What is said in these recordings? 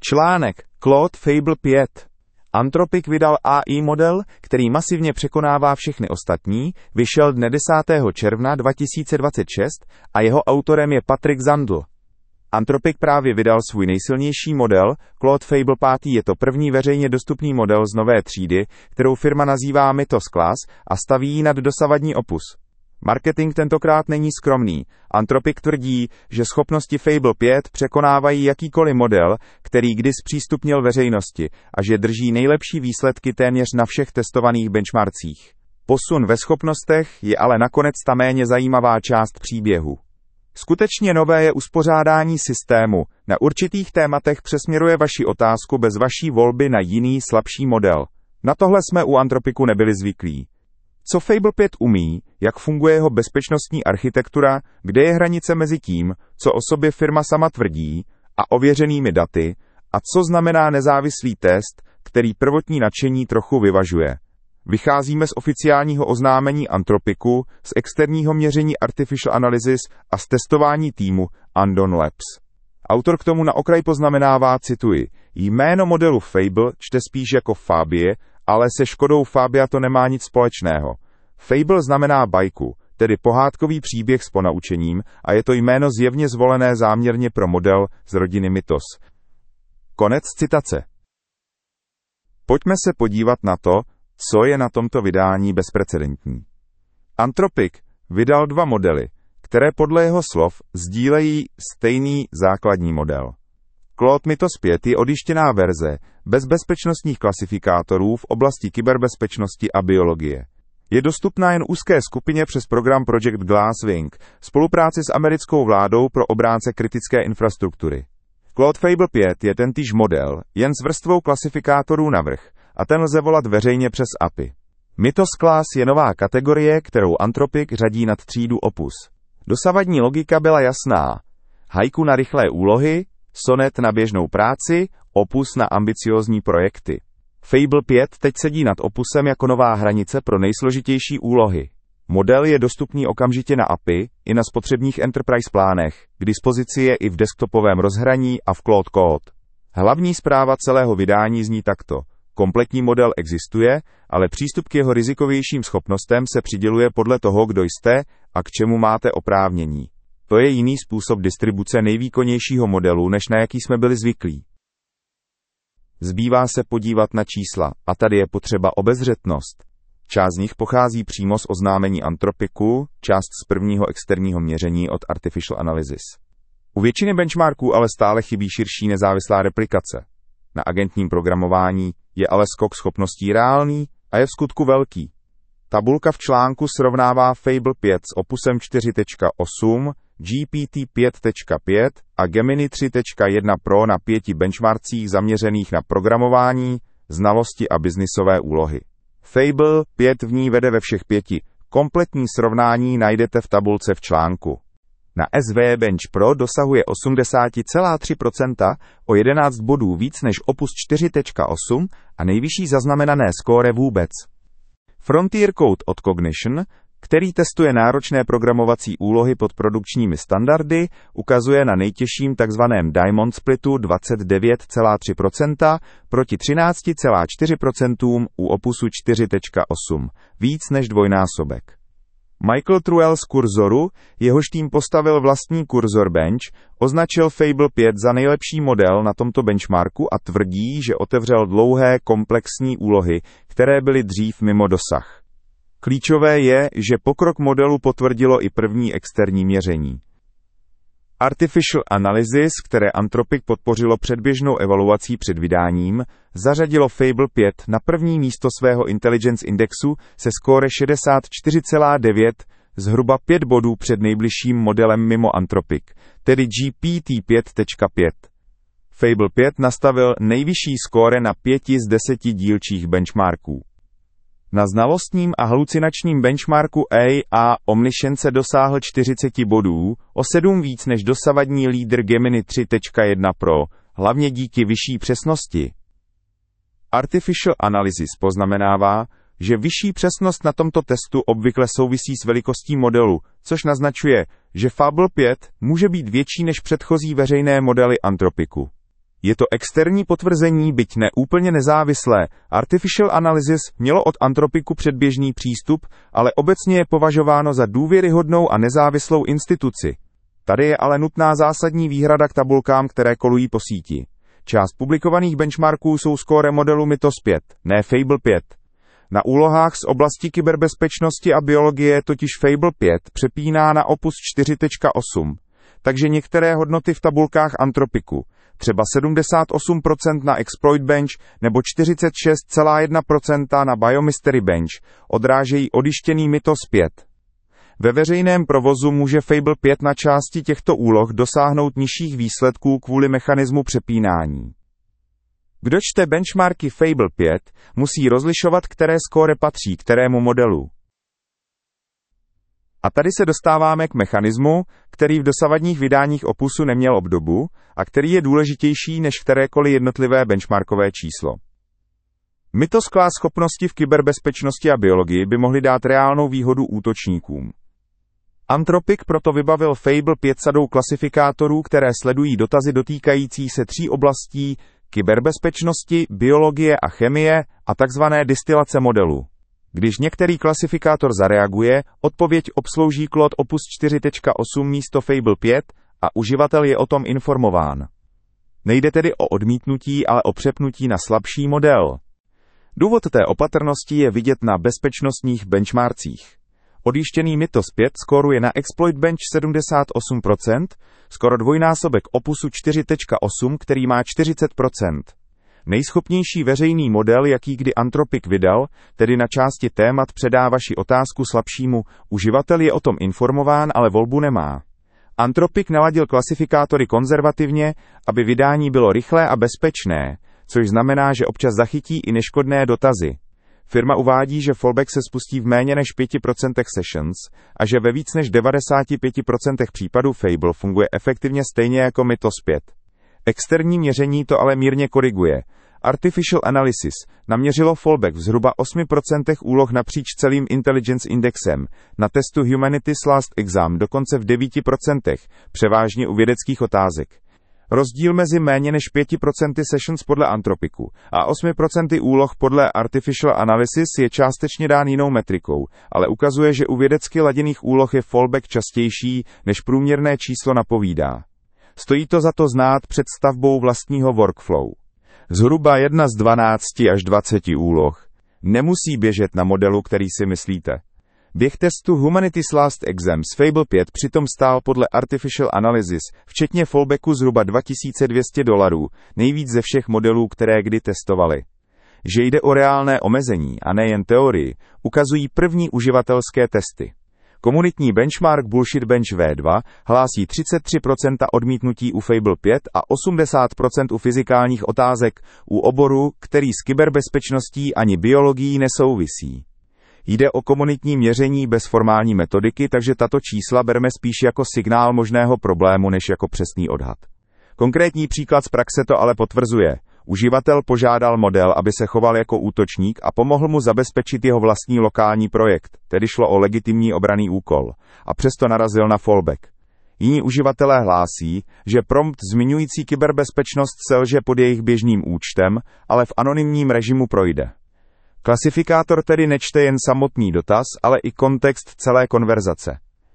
Článek Claude Fable 5. Anthropic vydal AI model, který masivně překonává všechny ostatní, vyšel dne 10. června 2026 a jeho autorem je Patrick Zandl. Anthropic právě vydal svůj nejsilnější model, Claude Fable 5. Je to první veřejně dostupný model z nové třídy, kterou firma nazývá Mythos Class a staví ji nad dosavadní Opus. Marketing tentokrát není skromný. Anthropic tvrdí, že schopnosti Fable 5 překonávají jakýkoliv model, který kdy zpřístupnil veřejnosti, a že drží nejlepší výsledky téměř na všech testovaných benchmarkcích. Posun ve schopnostech je ale nakonec ta méně zajímavá část příběhu. Skutečně nové je uspořádání systému. Na určitých tématech přesměruje vaši otázku bez vaší volby na jiný slabší model. Na tohle jsme u Anthropicu nebyli zvyklí. Co Fable 5 umí, jak funguje jeho bezpečnostní architektura, kde je hranice mezi tím, co o sobě firma sama tvrdí, a ověřenými daty, a co znamená nezávislý test, který prvotní nadšení trochu vyvažuje. Vycházíme z oficiálního oznámení Anthropicu, z externího měření Artificial Analysis a z testování týmu Andon Labs. Autor k tomu na okraj poznamenává, cituji, jméno modelu Fable čte spíš jako Fabie, ale se Škodou Fabia to nemá nic společného. Fable znamená bajku, tedy pohádkový příběh s ponaučením, a je to jméno zjevně zvolené záměrně pro model z rodiny Mythos. Konec citace. Pojďme se podívat na to, co je na tomto vydání bezprecedentní. Anthropic vydal dva modely, které podle jeho slov sdílejí stejný základní model. Claude Mythos 5 je odjištěná verze, bez bezpečnostních klasifikátorů v oblasti kyberbezpečnosti a biologie. Je dostupná jen úzké skupině přes program Project Glasswing, spolupráci s americkou vládou pro obránce kritické infrastruktury. Claude Fable 5 je tentýž model, jen s vrstvou klasifikátorů navrch, a ten lze volat veřejně přes API. Mythos Class je nová kategorie, kterou Anthropic řadí nad třídu Opus. Dosavadní logika byla jasná. Haiku na rychlé úlohy, Sonet na běžnou práci, Opus na ambiciózní projekty. Fable 5 teď sedí nad Opusem jako nová hranice pro nejsložitější úlohy. Model je dostupný okamžitě na API i na spotřebních enterprise plánech, k dispozici je i v desktopovém rozhraní a v Claude Code. Hlavní zpráva celého vydání zní takto. Kompletní model existuje, ale přístup k jeho rizikovějším schopnostem se přiděluje podle toho, kdo jste a k čemu máte oprávnění. To je jiný způsob distribuce nejvýkonnějšího modelu, než na jaký jsme byli zvyklí. Zbývá se podívat na čísla, a tady je potřeba obezřetnost. Část z nich pochází přímo z oznámení Anthropicu, část z prvního externího měření od Artificial Analysis. U většiny benchmarků ale stále chybí širší nezávislá replikace. Na agentním programování je ale skok schopností reálný a je v skutku velký. Tabulka v článku srovnává Fable 5 s Opusem 4.8, GPT 5.5 a Gemini 3.1 Pro na 5 benchmarkcích zaměřených na programování, znalosti a biznisové úlohy. Fable 5 v ní vede ve všech 5. Kompletní srovnání najdete v tabulce v článku. Na SV Bench Pro dosahuje 80,3%, o 11 bodů víc než Opus 4.8 a nejvyšší zaznamenané skóre vůbec. Frontier Code od Cognition, který testuje náročné programovací úlohy pod produkčními standardy, ukazuje na nejtěžším tzv. Diamond Splitu 29,3% proti 13,4% u Opusu 4.8, víc než dvojnásobek. Michael Truel z Cursoru, jehož tým postavil vlastní Cursor Bench, označil Fable 5 za nejlepší model na tomto benchmarku a tvrdí, že otevřel dlouhé komplexní úlohy, které byly dřív mimo dosah. Klíčové je, že pokrok modelu potvrdilo i první externí měření. Artificial Analysis, které Anthropic podpořilo předběžnou evaluací před vydáním, zařadilo Fable 5 na první místo svého Intelligence Indexu se skóre 64,9, zhruba 5 bodů před nejbližším modelem mimo Anthropic, tedy GPT 5.5. Fable 5 nastavil nejvyšší skóre na 5 z 10 dílčích benchmarků. Na znalostním a halucinačním benchmarku A Omniscience dosáhl 40 bodů, o 7 víc než dosavadní lídr Gemini 3.1 Pro, hlavně díky vyšší přesnosti. Artificial Analysis poznamenává, že vyšší přesnost na tomto testu obvykle souvisí s velikostí modelu, což naznačuje, že Fable 5 může být větší než předchozí veřejné modely Anthropicu. Je to externí potvrzení, byť ne úplně nezávislé. Artificial Analysis mělo od Anthropicu předběžný přístup, ale obecně je považováno za důvěryhodnou a nezávislou instituci. Tady je ale nutná zásadní výhrada k tabulkám, které kolují po síti. Část publikovaných benchmarků jsou skóre modelu Mythos 5, ne Fable 5. Na úlohách z oblasti kyberbezpečnosti a biologie totiž Fable 5 přepíná na Opus 4.8. Takže některé hodnoty v tabulkách Anthropicu, třeba 78% na Exploit Bench nebo 46,1% na Biomystery Bench, odrážejí odjištěný Mythos 5. Ve veřejném provozu může Fable 5 na části těchto úloh dosáhnout nižších výsledků kvůli mechanismu přepínání. Kdo čte benchmarky Fable 5, musí rozlišovat, které skóre patří kterému modelu. A tady se dostáváme k mechanismu, který v dosavadních vydáních Opusu neměl obdobu a který je důležitější než kterékoliv jednotlivé benchmarkové číslo. Mythos class schopnosti v kyberbezpečnosti a biologii by mohly dát reálnou výhodu útočníkům. Anthropic proto vybavil Fable 5 sadou klasifikátorů, které sledují dotazy dotýkající se 3 oblastí: kyberbezpečnosti, biologie a chemie a takzvané distilace modelu. Když některý klasifikátor zareaguje, odpověď obslouží Claude Opus 4.8 místo Fable 5 a uživatel je o tom informován. Nejde tedy o odmítnutí, ale o přepnutí na slabší model. Důvod té opatrnosti je vidět na bezpečnostních benchmarkcích. Odjištěný Mythos 5 skóruje na Exploit Bench 78%, skoro dvojnásobek Opusu 4.8, který má 40%. Nejschopnější veřejný model, jaký kdy Anthropic vydal, tedy na části témat předá vaši otázku slabšímu, uživatel je o tom informován, ale volbu nemá. Anthropic naladil klasifikátory konzervativně, aby vydání bylo rychlé a bezpečné, což znamená, že občas zachytí i neškodné dotazy. Firma uvádí, že fallback se spustí v méně než 5% sessions a že ve víc než 95% případů Fable funguje efektivně stejně jako Mythos 5. Externí měření to ale mírně koriguje. Artificial Analysis naměřilo fallback v zhruba 8% úloh napříč celým Intelligence Indexem, na testu Humanities Last Exam dokonce v 9%, převážně u vědeckých otázek. Rozdíl mezi méně než 5% sessions podle Anthropicu a 8% úloh podle Artificial Analysis je částečně dán jinou metrikou, ale ukazuje, že u vědecky laděných úloh je fallback častější, než průměrné číslo napovídá. Stojí to za to znát před stavbou vlastního workflow. Zhruba 1 z 12 až 20 úloh nemusí běžet na modelu, který si myslíte. Běh testu Humanities Last Exam z Fable 5 přitom stál podle Artificial Analysis, včetně fallbacku zhruba $2200, nejvíc ze všech modelů, které kdy testovali. Že jde o reálné omezení a nejen teorii, ukazují první uživatelské testy. Komunitní benchmark Bullshit Bench V2 hlásí 33% odmítnutí u Fable 5 a 80% u fyzikálních otázek u oboru, který s kyberbezpečností ani biologií nesouvisí. Jde o komunitní měření bez formální metodiky, takže tato čísla berme spíš jako signál možného problému než jako přesný odhad. Konkrétní příklad z praxe to ale potvrzuje. Uživatel požádal model, aby se choval jako útočník a pomohl mu zabezpečit jeho vlastní lokální projekt, tedy šlo o legitimní obranný úkol, a přesto narazil na fallback. Jiní uživatelé hlásí, že prompt zmiňující kyberbezpečnost selže pod jejich běžným účtem, ale v anonymním režimu projde. Klasifikátor tedy nečte jen samotný dotaz, ale i kontext celé konverzace.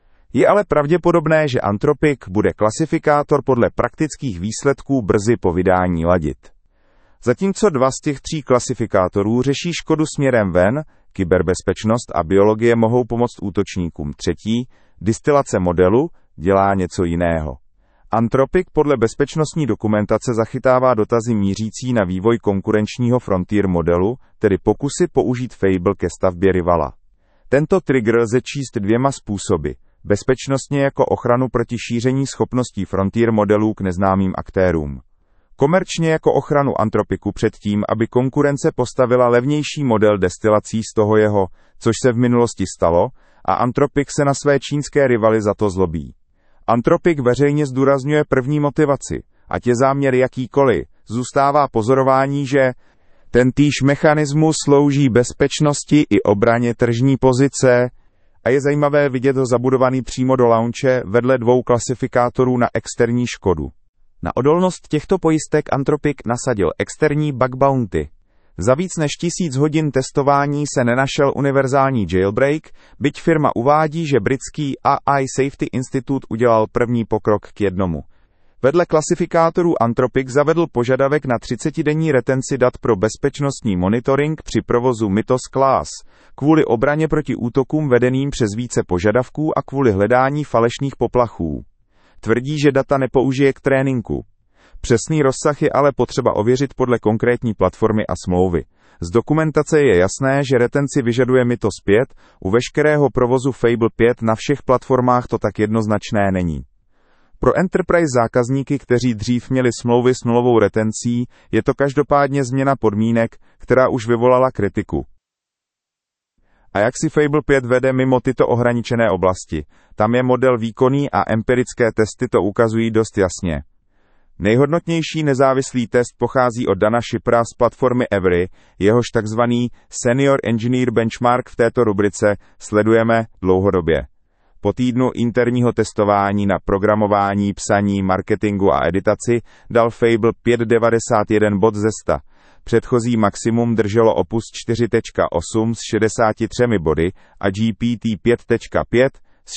Je ale pravděpodobné, že Anthropic bude klasifikátor podle praktických výsledků brzy po vydání ladit. Zatímco 2 z těch 3 klasifikátorů řeší škodu směrem ven, kyberbezpečnost a biologie mohou pomoct útočníkům. 3. distilace modelu dělá něco jiného. Anthropic podle bezpečnostní dokumentace zachytává dotazy mířící na vývoj konkurenčního frontier modelu, tedy pokusy použít Fable ke stavbě rivala. Tento trigger lze číst 2 způsoby. Bezpečnostně jako ochranu proti šíření schopností frontier modelů k neznámým aktérům. Komerčně jako ochranu Anthropicu před tím, aby konkurence postavila levnější model destilací z toho jeho, což se v minulosti stalo, a Anthropic se na své čínské rivaly za to zlobí. Anthropic veřejně zdůrazňuje první motivaci, ať je záměr jakýkoliv, zůstává pozorování, že tentýž mechanismus slouží bezpečnosti i obraně tržní pozice a je zajímavé vidět ho zabudovaný přímo do launche vedle 2 klasifikátorů na externí škodu. Na odolnost těchto pojistek Anthropic nasadil externí bug bounty. Za víc než 1000 hodin testování se nenašel univerzální jailbreak, byť firma uvádí, že britský AI Safety Institute udělal první pokrok k jednomu. Vedle klasifikátorů Anthropic zavedl požadavek na 30denní retenci dat pro bezpečnostní monitoring při provozu Mythos Class, kvůli obraně proti útokům vedeným přes více požadavků a kvůli hledání falešných poplachů. Tvrdí, že data nepoužije k tréninku. Přesný rozsah je ale potřeba ověřit podle konkrétní platformy a smlouvy. Z dokumentace je jasné, že retenci vyžaduje Mythos 5, u veškerého provozu Fable 5 na všech platformách to tak jednoznačné není. Pro Enterprise zákazníky, kteří dřív měli smlouvy s nulovou retencí, je to každopádně změna podmínek, která už vyvolala kritiku. A jak si Fable 5 vede mimo tyto ohraničené oblasti? Tam je model výkonný a empirické testy to ukazují dost jasně. Nejhodnotnější nezávislý test pochází od Dana Shippera z platformy Every, jehož takzvaný Senior Engineer Benchmark v této rubrice sledujeme dlouhodobě. Po týdnu interního testování na programování, psaní, marketingu a editaci dal Fable 5 91 bod ze 100. Předchozí maximum drželo Opus 4.8 s 63 body a GPT 5.5 s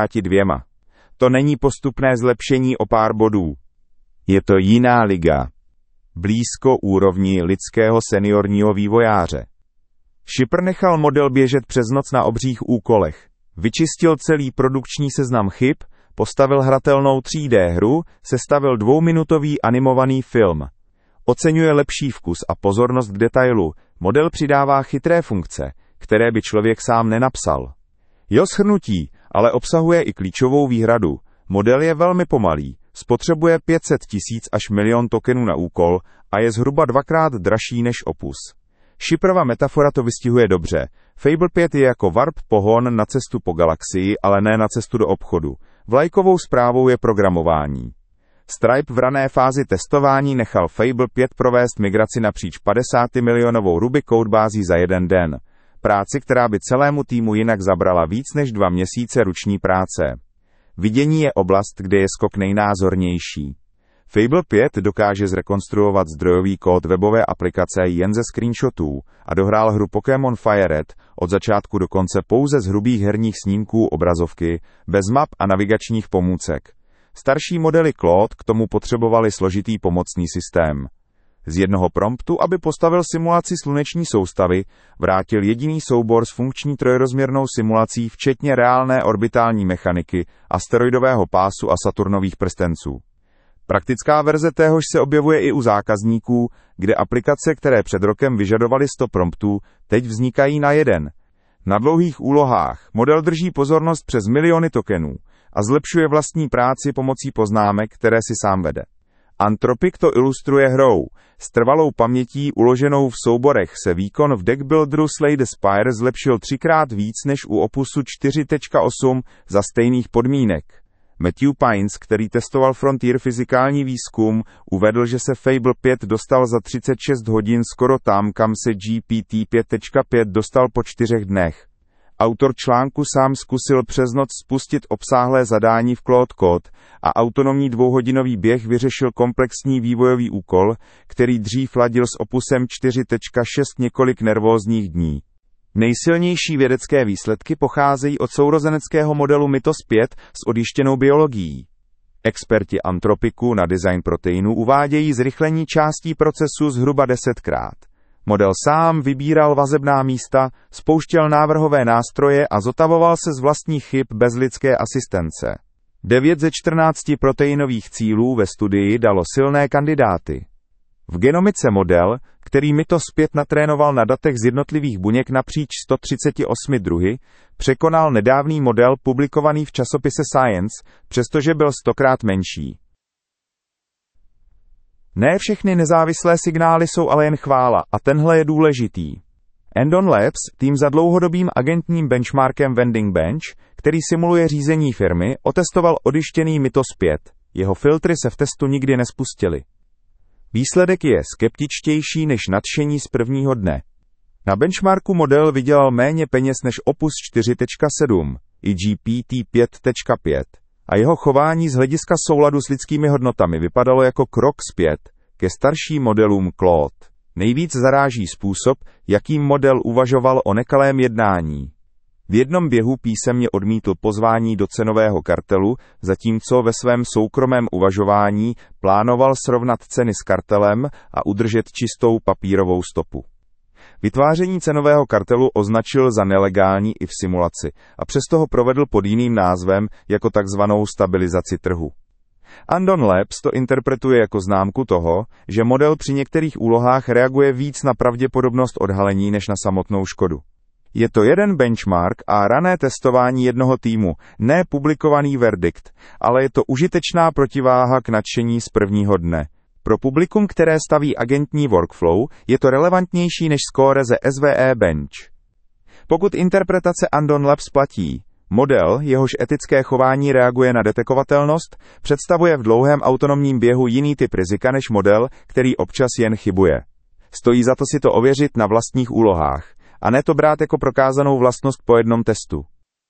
62. To není postupné zlepšení o pár bodů. Je to jiná liga. Blízko úrovni lidského seniorního vývojáře. Shipper nechal model běžet přes noc na obřích úkolech. Vyčistil celý produkční seznam chyb, postavil hratelnou 3D hru, sestavil 2minutový animovaný film. Oceňuje lepší vkus a pozornost k detailu, model přidává chytré funkce, které by člověk sám nenapsal. Jo, shrnutí, ale obsahuje i klíčovou výhradu. Model je velmi pomalý, spotřebuje 500 000 až 1 000 000 tokenů na úkol a je zhruba 2x dražší než Opus. Shipperova metafora to vystihuje dobře. Fable 5 je jako warp pohon na cestu po galaxii, ale ne na cestu do obchodu. Vlajkovou zprávou je programování. Stripe v rané fázi testování nechal Fable 5 provést migraci napříč 50 milionovou Ruby codebází za jeden den. Práci, která by celému týmu jinak zabrala víc než 2 měsíce ruční práce. Vidění je oblast, kde je skok nejnázornější. Fable 5 dokáže zrekonstruovat zdrojový kód webové aplikace jen ze screenshotů a dohrál hru Pokémon Fire Red od začátku do konce pouze z hrubých herních snímků obrazovky, bez map a navigačních pomůcek. Starší modely Claude k tomu potřebovaly složitý pomocný systém. Z jednoho promptu, aby postavil simulaci sluneční soustavy, vrátil jediný soubor s funkční trojrozměrnou simulací včetně reálné orbitální mechaniky, asteroidového pásu a Saturnových prstenců. Praktická verze téhož se objevuje i u zákazníků, kde aplikace, které před rokem vyžadovaly 100 promptů, teď vznikají na jeden. Na dlouhých úlohách model drží pozornost přes miliony tokenů a zlepšuje vlastní práci pomocí poznámek, které si sám vede. Anthropic to ilustruje hrou. S trvalou pamětí uloženou v souborech se výkon v deckbuilderu Slay the Spire zlepšil 3x víc než u Opusu 4.8 za stejných podmínek. Matthew Pines, který testoval Frontier fyzikální výzkum, uvedl, že se Fable 5 dostal za 36 hodin skoro tam, kam se GPT 5.5 dostal po 4 dnech. Autor článku sám zkusil přes noc spustit obsáhlé zadání v Claude Code a autonomní 2hodinový běh vyřešil komplexní vývojový úkol, který dřív ladil s Opusem 4.6 několik nervózních dní. Nejsilnější vědecké výsledky pocházejí od sourozeneckého modelu Mythos 5 s odjištěnou biologií. Experti Anthropicu na design proteinů uvádějí zrychlení částí procesu zhruba 10krát. Model sám vybíral vazebná místa, spouštěl návrhové nástroje a zotavoval se z vlastních chyb bez lidské asistence. 9 ze 14 proteinových cílů ve studii dalo silné kandidáty. V genomice model, který Mythos 5 natrénoval na datech z jednotlivých buněk napříč 138 druhy, překonal nedávný model publikovaný v časopise Science, přestože byl 100krát menší. Ne všechny nezávislé signály jsou ale jen chvála, a tenhle je důležitý. Endon Labs, tým za dlouhodobým agentním benchmarkem Vending Bench, který simuluje řízení firmy, otestoval odjištěný Mythos 5. Jeho filtry se v testu nikdy nespustily. Výsledek je skeptičtější než nadšení z prvního dne. Na benchmarku model vydělal méně peněz než Opus 4.7 i GPT 5.5. a jeho chování z hlediska souladu s lidskými hodnotami vypadalo jako krok zpět ke starším modelům Claude. Nejvíc zaráží způsob, jakým model uvažoval o nekalém jednání. V jednom běhu písemně odmítl pozvání do cenového kartelu, zatímco ve svém soukromém uvažování plánoval srovnat ceny s kartelem a udržet čistou papírovou stopu. Vytváření cenového kartelu označil za nelegální i v simulaci a přesto ho provedl pod jiným názvem jako takzvanou stabilizaci trhu. Andon Labs to interpretuje jako známku toho, že model při některých úlohách reaguje víc na pravděpodobnost odhalení než na samotnou škodu. Je to jeden benchmark a rané testování jednoho týmu, ne publikovaný verdikt, ale je to užitečná protiváha k nadšení z prvního dne. Pro publikum, které staví agentní workflow, je to relevantnější než skóre ze SVE Bench. Pokud interpretace Andon Labs platí, model, jehož etické chování reaguje na detekovatelnost, představuje v dlouhém autonomním běhu jiný typ rizika než model, který občas jen chybuje. Stojí za to si to ověřit na vlastních úlohách, a ne to brát jako prokázanou vlastnost po jednom testu.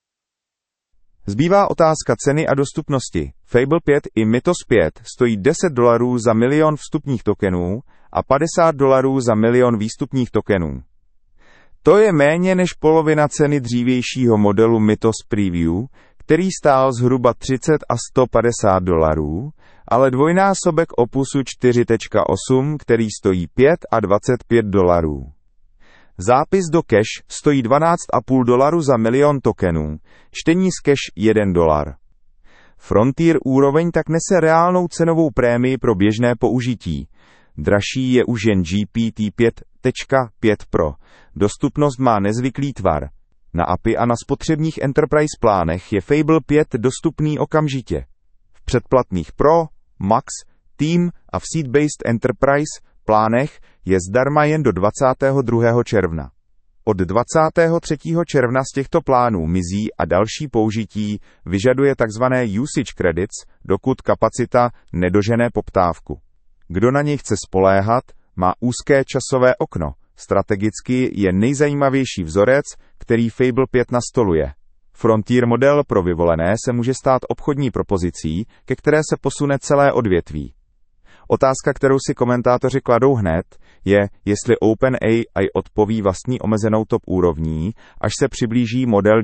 Zbývá otázka ceny a dostupnosti. Fable 5 i Mythos 5 stojí $10 za milion vstupních tokenů a $50 za milion výstupních tokenů. To je méně než polovina ceny dřívějšího modelu Mythos Preview, který stál zhruba $30 a $150, ale dvojnásobek Opusu 4.8, který stojí $5 a $25. Zápis do cache stojí $12,5 za milion tokenů, čtení z cache $1. Frontier úroveň tak nese reálnou cenovou prémii pro běžné použití. Dražší je už jen GPT-5.5 Pro. Dostupnost má nezvyklý tvar. Na API a na spotřebních Enterprise plánech je Fable 5 dostupný okamžitě. V předplatných Pro, Max, Team a v Seat-Based Enterprise plánech je zdarma jen do 22. června. Od 23. června z těchto plánů mizí a další použití vyžaduje tzv. Usage Credits, dokud kapacita nedožene poptávku. Kdo na něj chce spoléhat, má úzké časové okno. Strategicky je nejzajímavější vzorec, který Fable 5 nastoluje. Frontier model pro vyvolené se může stát obchodní propozicí, ke které se posune celé odvětví. Otázka, kterou si komentátoři kladou hned, je, jestli OpenAI odpoví vlastní omezenou top úrovní, až se přiblíží model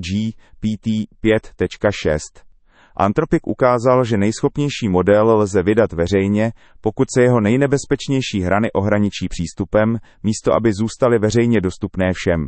GPT-5.6. Anthropic ukázal, že nejschopnější model lze vydat veřejně, pokud se jeho nejnebezpečnější hrany ohraničí přístupem, místo aby zůstaly veřejně dostupné všem.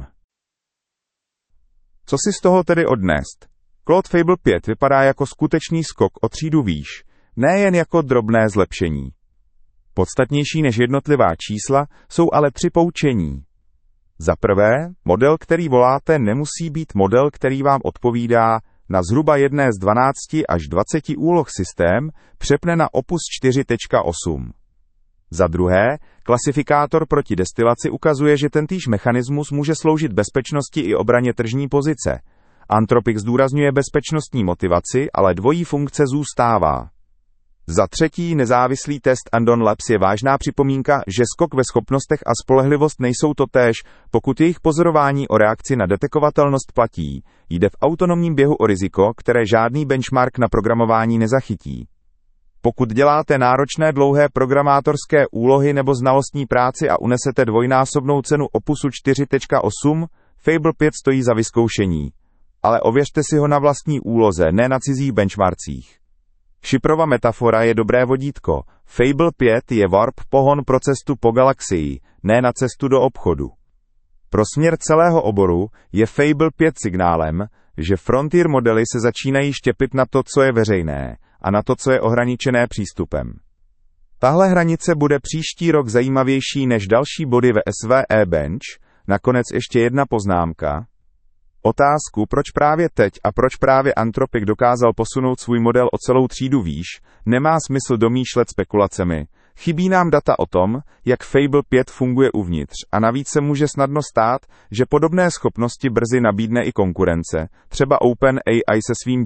Co si z toho tedy odnést? Claude Fable 5 vypadá jako skutečný skok o třídu výš, nejen jako drobné zlepšení. Podstatnější než jednotlivá čísla jsou ale 3 poučení. Za prvé, model, který voláte, nemusí být model, který vám odpovídá na zhruba jedné z 12 až 20 úloh systém, přepne na Opus 4.8. Za druhé, klasifikátor proti destilaci ukazuje, že tentýž mechanismus může sloužit bezpečnosti i obraně tržní pozice. Anthropic zdůrazňuje bezpečnostní motivaci, ale dvojí funkce zůstává. Za třetí, nezávislý test Andon Labs je vážná připomínka, že skok ve schopnostech a spolehlivost nejsou totéž, pokud jejich pozorování o reakci na detekovatelnost platí, jde v autonomním běhu o riziko, které žádný benchmark na programování nezachytí. Pokud děláte náročné dlouhé programátorské úlohy nebo znalostní práci a unesete dvojnásobnou cenu Opusu 4.8, Fable 5 stojí za vyzkoušení. Ale ověřte si ho na vlastní úloze, ne na cizích benchmarkcích. Šiprova metafora je dobré vodítko. Fable 5 je warp pohon pro cestu po galaxii, ne na cestu do obchodu. Pro směr celého oboru je Fable 5 signálem, že Frontier modely se začínají štěpit na to, co je veřejné, a na to, co je ohraničené přístupem. Tahle hranice bude příští rok zajímavější než další body ve SVE Bench. Nakonec ještě jedna poznámka. Otázku, proč právě teď a proč právě Anthropic dokázal posunout svůj model o celou třídu výš, nemá smysl domýšlet spekulacemi. Chybí nám data o tom, jak Fable 5 funguje uvnitř, a navíc se může snadno stát, že podobné schopnosti brzy nabídne i konkurence, třeba OpenAI se svým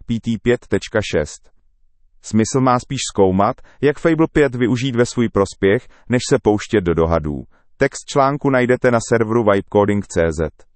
GPT-5.6. Smysl má spíš zkoumat, jak Fable 5 využít ve svůj prospěch, než se pouštět do dohadů. Text článku najdete na serveru vibecoding.cz.